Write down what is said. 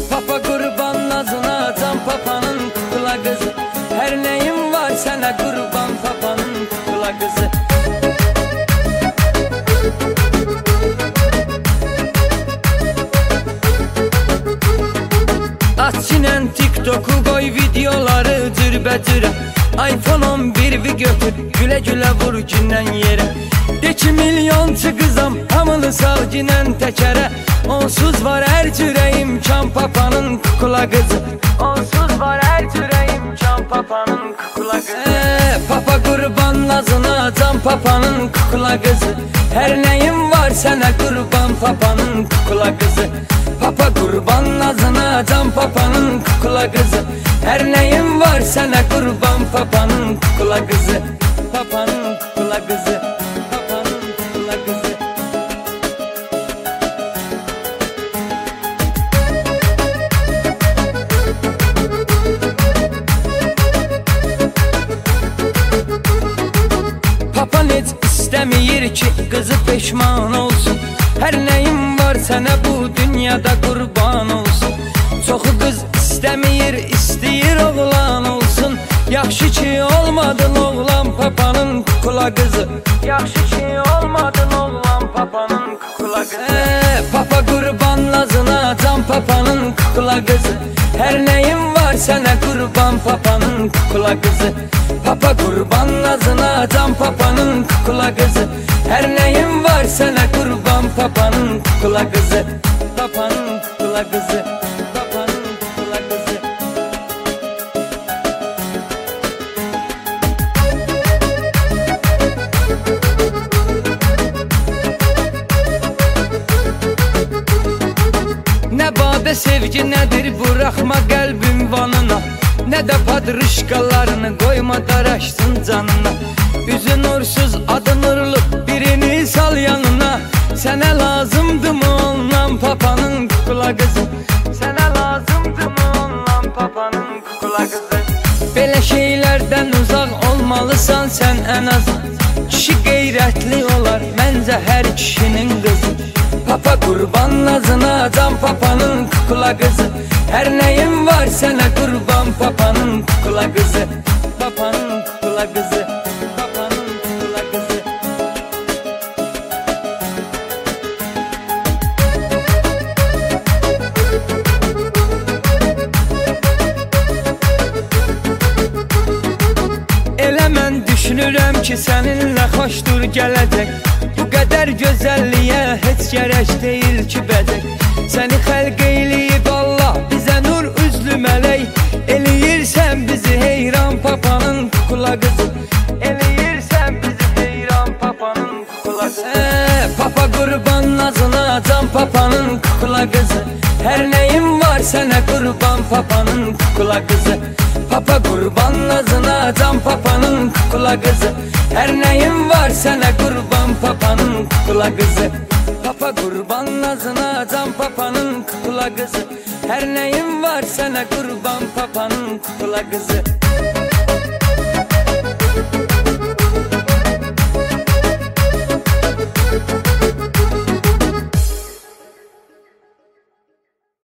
Papa kurban nazına, can papanın kukla kızı. Her neyim var sana kurban papanın kukla kızı. Aç çinen TikTok'u koy videoları cürbəcürə. iPhone 11'i götür güle güle vur gündən yerə. De ki milyonçu kızam hamını sal ginen təkərə. Onsuz var her cürəyim can papanın kukla kızı. Onsuz var her cürəyim can papanın kukla kızı. Papa kurban nazına, can papanın kukla kızı. Her neyim var sana kurban papanın kukla kızı. Papa kurban nazına, can papanın kukla kızı. Her neyim var sana kurban papanın kukla kızı. Papanın kukla kızı. Papanın kukla kızı. Papan heç istəmir ki kızı peşman olsun. Her neyim var sana bu dünyada kurban olsun. Çoxu kız istəmir, istəyir oğlan olsun. Yaxşı ki olmadın oğlan papanın kukla kızı. Yaxşı ki olmadın oğlan papanın kukla kızı. Papa kurban nazına, can papanın kukla kızı. Her neyim var sana kurban papanın kukla kızı. Papa kurban nazına, can papanın kukla kızı. Her neyim var sana kurban papanın kukla kızı. Papanın kukla kızı. Papanın kukla kızı. Ne badə sevgi nedir bırakma kalbim vanına. Ne de padrışkalarını koyma daraşsın canına. Üzün ursuz adın nurlu birini sal yanına. Sana lazımdı mı ondan papanın kukla kızı. Sana lazımdı mı ondan papanın kukla kızı. Belə şeylerden uzak olmalısan sen en az. Kişi qeyrətli olar məncə her kişinin kızı. Papa kurban nazına, can papanın kukla kızı. Her neyim var sana kurban papanın kukla kızı. Papanın kukla kızı. Papanın kukla kızı. Elə mən düşünürəm ki seninle xoşdur gələcək. Bu kadar güzelliğe hiç gerek değil ki bəzək. Səni xəlq eləyib Allah bizə nur üzlü mələk. Eləyirsən bizi heyran papanın kukla kızı. Eləyirsən bizi heyran papanın kukla kızı. Papa kurban nazına, can papanın kukla kızı. Her neyim var sana kurban papanın kukla kızı. Papa kurban nazına, can papanın kukla kızı. Her neyim var sana kurban papanın kukla kızı. Papa kurban nazına, can papanın kukla kızı. Her neyim var sana kurban papanın kukla kızı.